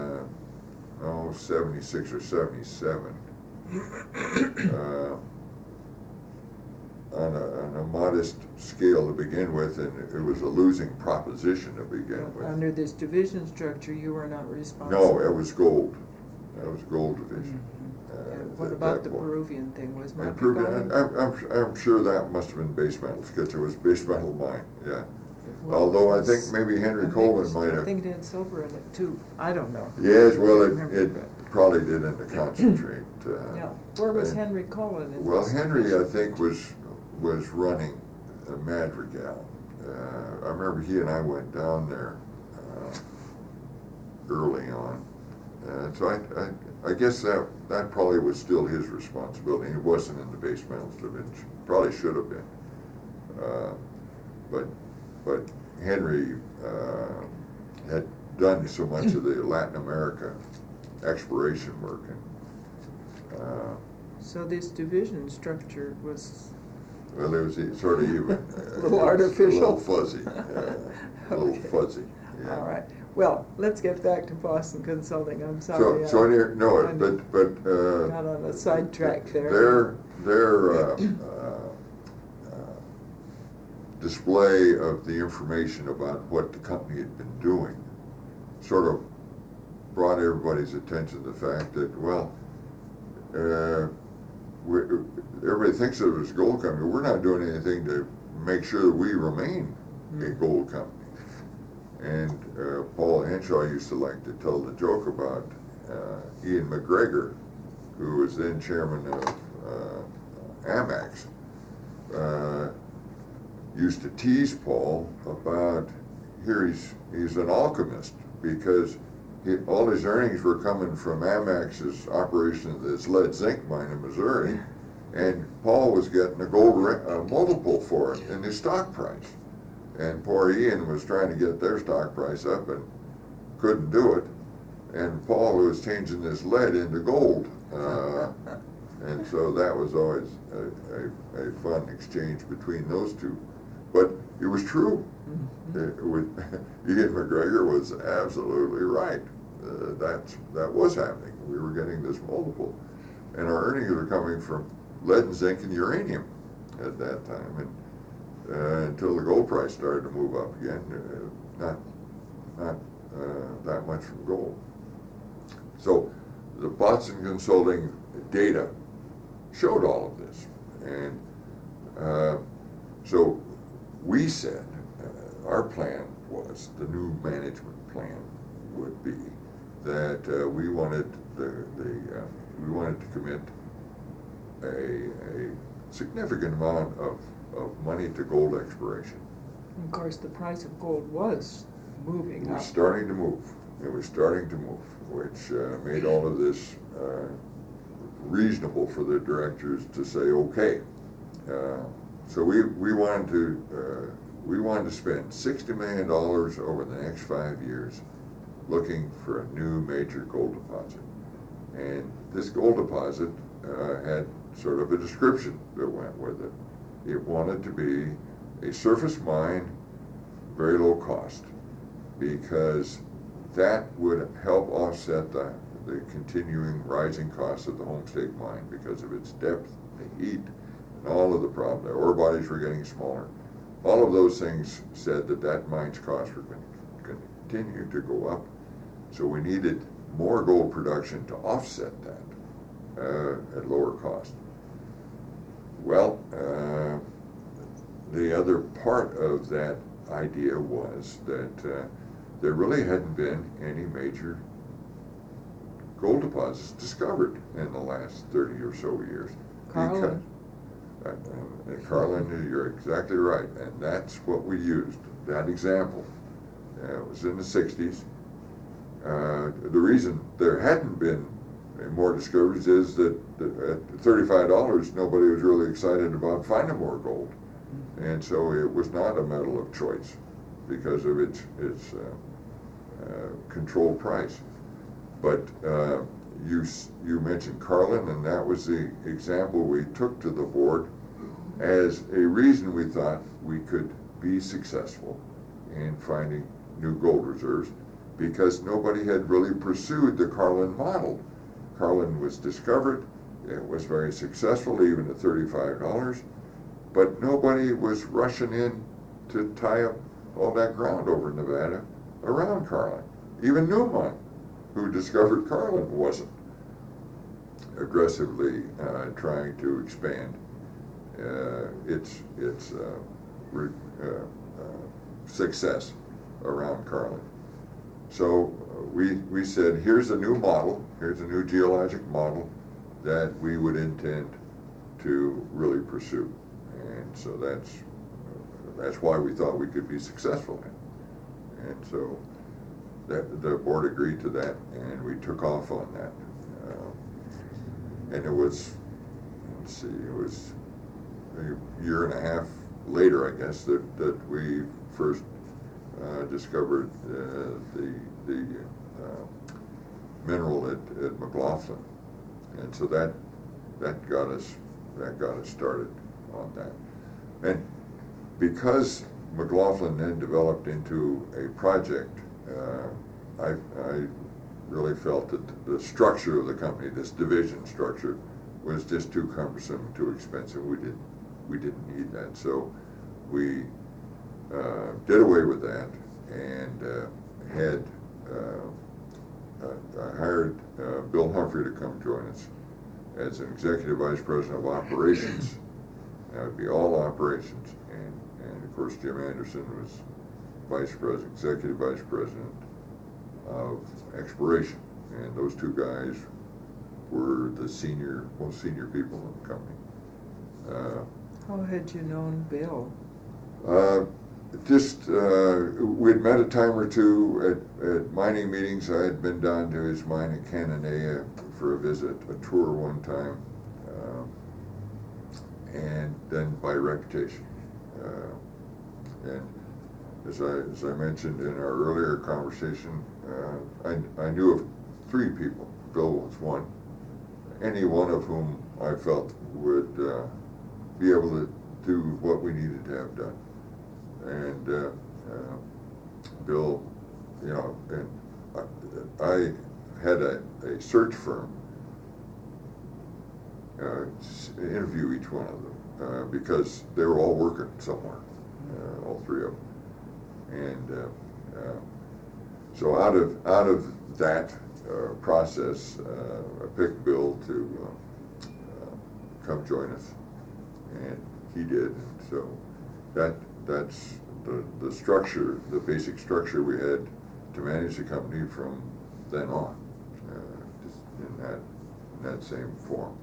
76 or 77 on a modest scale to begin with, and it was a losing proposition to begin with. Under this division structure, you were not responsible. No, it was gold. That was gold division. And what about the Peruvian thing? Was And Madrigal? I'm sure that must have been base metals, because it was base metal mine, yeah. Well, Although I it's- think maybe Henry Coleman might I have. think it had silver in it too. I don't know. Yes, well, I remember it that. probably did in the concentrate. Yeah. Where was and- Henry Cullen in Well, this Henry, I division? think, was running Madrigal. I remember he and I went down there early on. So I guess that probably was still his responsibility. He wasn't in the base metals division. Probably should have been. But Henry had done so much of the Latin America exploration work. And, So this division structure was, well, it was sort of even. A little artificial. A little fuzzy. A little Okay. fuzzy. Yeah. all right. Well, let's get back to Boston Consulting. I'm sorry. So no, I but got on a sidetrack there. Their display of the information about what the company had been doing sort of brought everybody's attention to the fact that, well, everybody thinks of it as a gold company. We're not doing anything to make sure that we remain a gold company. And Paul Henshaw used to like to tell the joke about Ian McGregor, who was then chairman of Amex, used to tease Paul about, here he's an alchemist, because all his earnings were coming from Amex's operation of this lead zinc mine in Missouri, and Paul was getting a gold multiple for it in his stock price. And poor Ian was trying to get their stock price up and couldn't do it. And Paul was changing this lead into gold. And so that was always a fun exchange between those two. But it was true. Ian McGregor was absolutely right. That was happening. We were getting this multiple. And our earnings were coming from lead and zinc and uranium at that time. And until the gold price started to move up again, not that much from gold. So the Boston Consulting data showed all of this, and so we said our plan was, the new management plan would be that we wanted we wanted to commit a significant amount of money to gold exploration. Of course, the price of gold was moving It up. was starting to move. It was starting to move, which made all of this reasonable for the directors to say, okay. So we wanted to spend $60 million over the next 5 years looking for a new major gold deposit. And this gold deposit had sort of a description that went with it. It wanted to be a surface mine, very low cost, because that would help offset the continuing rising costs of the Homestake mine because of its depth, the heat, and all of the problems. The ore bodies were getting smaller. All of those things said that mine's costs were going to continue to go up. So we needed more gold production to offset that at lower cost. Well, the other part of that idea was that there really hadn't been any major gold deposits discovered in the last 30 or so years. Carlin. Carlin, you're exactly right, and that's what we used, that example. It was in the 60s. The reason there hadn't been more discoveries is that at $35, nobody was really excited about finding more gold. And so it was not a metal of choice because of its controlled price. But you mentioned Carlin, and that was the example we took to the board as a reason we thought we could be successful in finding new gold reserves, because nobody had really pursued the Carlin model. Carlin was discovered, it was very successful even at $35, but nobody was rushing in to tie up all that ground over in Nevada around Carlin. Even Newmont, who discovered Carlin, wasn't aggressively trying to expand its success around Carlin. So we said, here's a new model, here's a new geologic model that we would intend to really pursue. And so that's why we thought we could be successful in. And so the board agreed to that, and we took off on that. And it was, let's see, it was a year and a half later, I guess, that we first discovered the mineral at McLaughlin, and so that got us started on that. And because McLaughlin then developed into a project, I really felt that the structure of the company, this division structure, was just too cumbersome, too expensive. We didn't need that, so we did away with that, and had I hired Bill Humphrey to come join us as an executive vice president of operations. That would be all operations, and of course Jim Anderson was executive vice president of exploration, and those two guys were the most senior people in the company. How had you known Bill? We'd met a time or two at mining meetings. I had been down to his mine in Cananea for a tour one time, and then by reputation. And as I mentioned in our earlier conversation, I knew of 3 people. Bill was one. Any one of whom I felt would be able to do what we needed to have done. And Bill, and I had a search firm interview each one of them because they were all working somewhere, all 3 of them. And so out of that process, I picked Bill to come join us, and he did. And so that's the structure, the basic structure we had to manage the company from then on, just in that same form.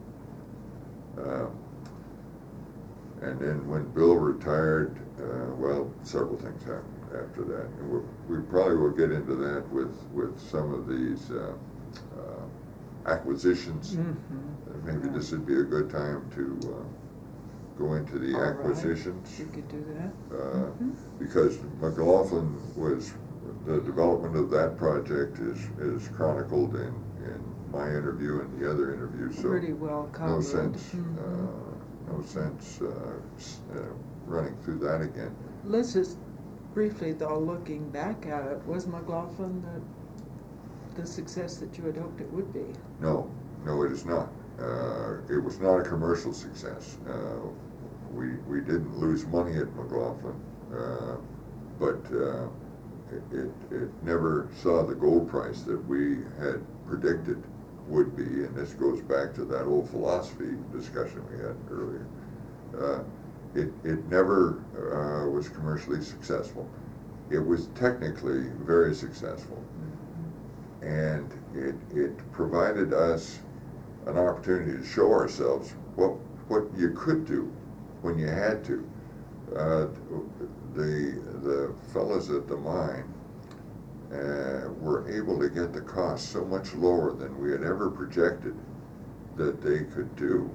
And then when Bill retired, several things happened after that, and we probably will get into that with some of these acquisitions. Mm-hmm. Maybe this would be a good time to go into the all acquisitions. Right. You could do that. Because McLaughlin was, the development of that project is chronicled in my interview and the other interviews. So pretty well covered. No sense running through that again. Let's just briefly, though, looking back at it, was McLaughlin the success that you had hoped it would be? No, it is not. It was not a commercial success. We didn't lose money at McLaughlin, but it never saw the gold price that we had predicted would be, and this goes back to that old philosophy discussion we had earlier. It never was commercially successful. It was technically very successful, and it provided us an opportunity to show ourselves what you could do when you had to. The fellows at the mine were able to get the cost so much lower than we had ever projected that they could do,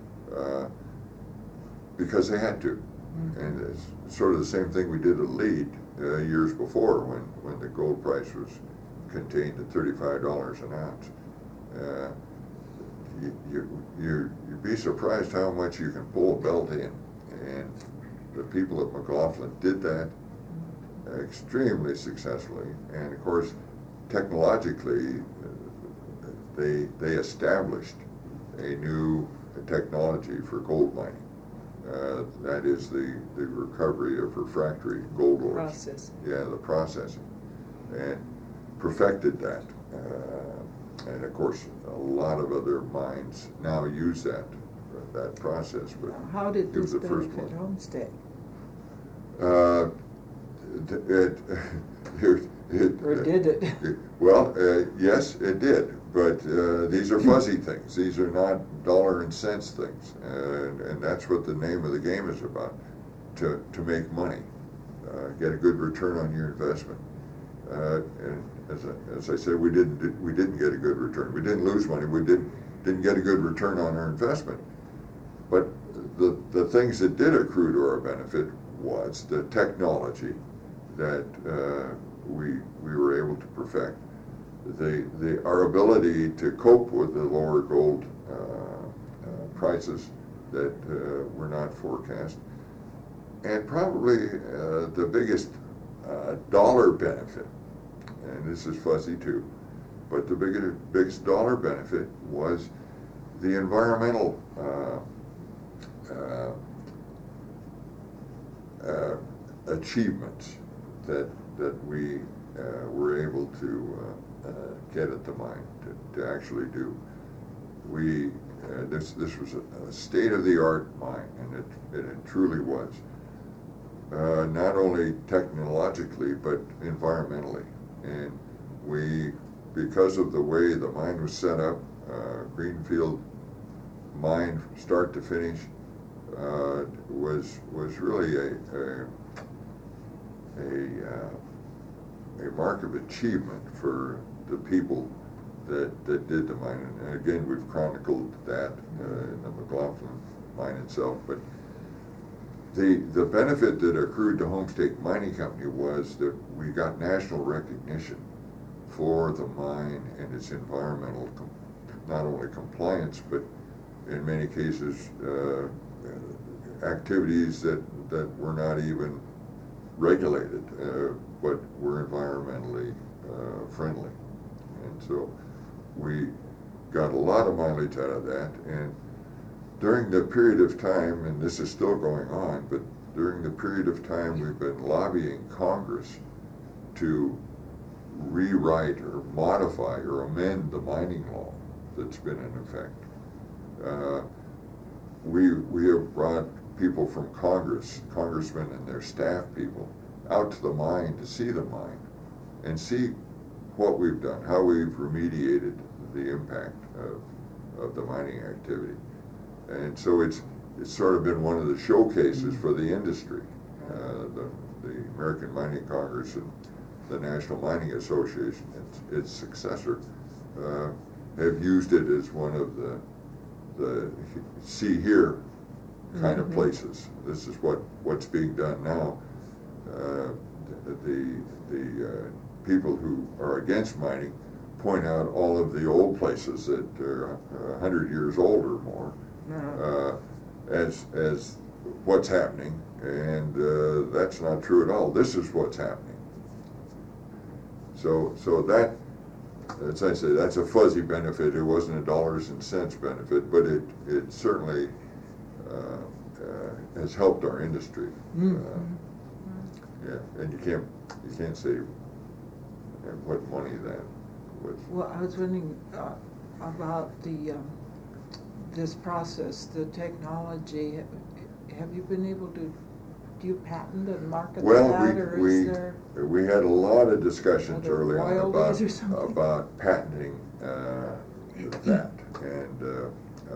because they had to. Mm-hmm. And it's sort of the same thing we did at Lead years before when the gold price was contained at $35 an ounce. You'd be surprised how much you can pull a belt in And the people at McLaughlin did that extremely successfully. And of course, technologically, they established a new technology for gold mining. That is the recovery of refractory gold ores. Process. Yeah, the processing. And perfected that. And of course, a lot of other mines now use that process. But How did it was this the first benefit one. Homestay? Or did it? Well, yes, it did. But these are fuzzy things. These are not dollar and cents things. And that's what the name of the game is about, to make money, get a good return on your investment. And as I said, we didn't get a good return. We didn't lose money. We didn't get a good return on our investment. But the things that did accrue to our benefit was the technology that we were able to perfect, our ability to cope with the lower gold prices that were not forecast, and probably the biggest dollar benefit, and this is fuzzy too, but the biggest dollar benefit was the environmental achievements that we were able to get at the mine to actually do. This was a state-of-the-art mine, and it truly was. Not only technologically, but environmentally. And because of the way the mine was set up, greenfield mine from start to finish, was really a mark of achievement for the people that did the mine. And again, we've chronicled that in the McLaughlin mine itself. But the benefit that accrued to Homestake Mining Company was that we got national recognition for the mine and its environmental, not only compliance, but in many cases activities that were not even regulated, but were environmentally friendly. And so we got a lot of mileage out of that. And during the period of time, and this is still going on, but during the period of time we've been lobbying Congress to rewrite or modify or amend the mining law that's been in effect. We have brought people from Congress, congressmen and their staff people, out to the mine to see the mine and see what we've done, how we've remediated the impact of the mining activity. And so it's sort of been one of the showcases for the industry. The American Mining Congress and the National Mining Association, its successor, have used it as one of the see here kind of places. This is what's being done now. The people who are against mining point out all of the old places that are 100 years old or more as what's happening, and that's not true at all. This is what's happening. So that, as I say, that's a fuzzy benefit. It wasn't a dollars and cents benefit, but it certainly has helped our industry. Yeah, and you can't say what money that was. Well, I was wondering about this process, the technology. Have you been able to? Do you patent and market that, or is there? We had a lot of discussions early on about patenting that, and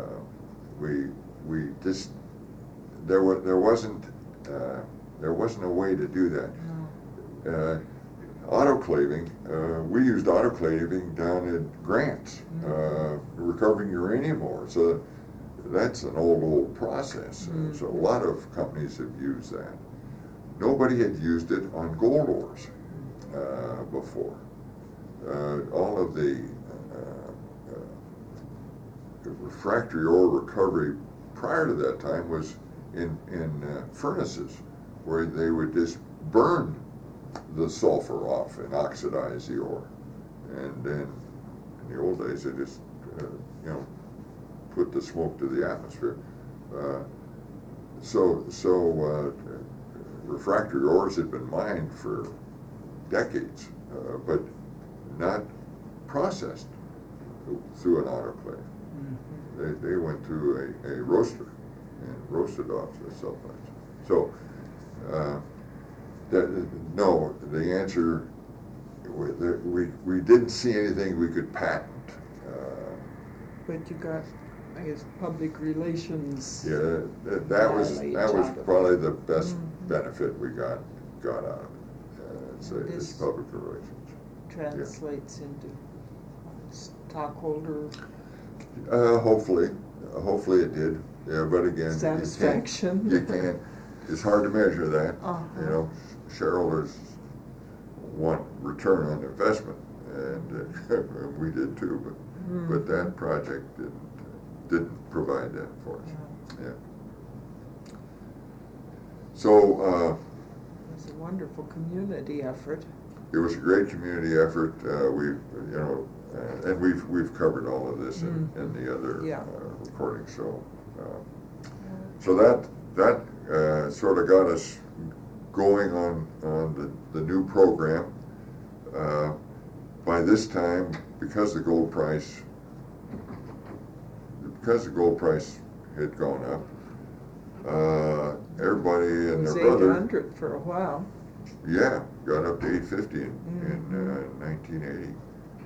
we just there wasn't a way to do that. No. Autoclaving, we used autoclaving down at Grants, recovering uranium ore. So that's an old process. So a lot of companies have used that. Nobody had used it on gold ores before. All of the refractory ore recovery prior to that time was in furnaces where they would just burn the sulfur off and oxidize the ore. And then in the old days, they just, put the smoke to the atmosphere. Refractory ores had been mined for decades, but not processed through an autoclave. Mm-hmm. They went through a roaster and roasted off the sulfides. So, no, the answer, we didn't see anything we could patent. But you got, I guess, public relations. Yeah, that was probably the best benefit we got out of it. It's public relations. Translates into stockholder hopefully it did. Yeah, but again, satisfaction. You can't. It's hard to measure that. Shareholders want return on investment, and we did too. But that project didn't provide that for us. Yeah. So it was a wonderful community effort. It was a great community effort. And we've covered all of this in the other recordings. So that sort of got us going on the new program. By this time, because the gold price had gone up, everybody and their brother. It was 800 for a while. Yeah, got up to 850 in 1980.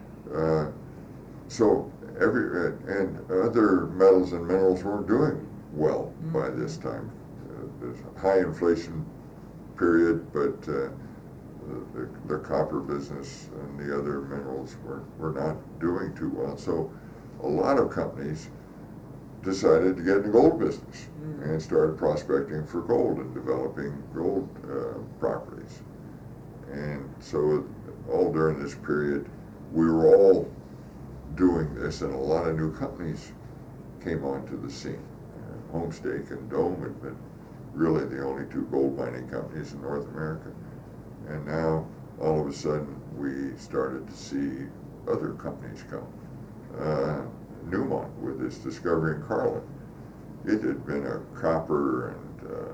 So and other metals and minerals were doing well by this time. There's a high inflation period, but the copper business and the other minerals were not doing too well. So a lot of companies decided to get in the gold business and started prospecting for gold and developing gold properties. And so all during this period, we were all doing this, and a lot of new companies came onto the scene. Homestake and Dome had been really the only two gold mining companies in North America. And now, all of a sudden, we started to see other companies come. Newmont with its discovery in Carlin. It had been a copper and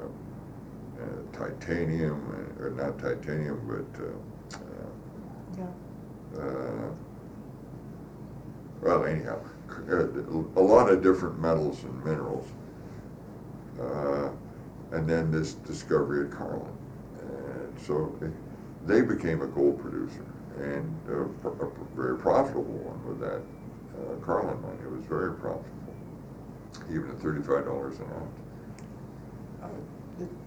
titanium, or not titanium, but well, anyhow, a lot of different metals and minerals. And then this discovery at Carlin. And so they became a gold producer, and a very profitable one with that Carlin mine. It was very profitable, even at $35 an ounce.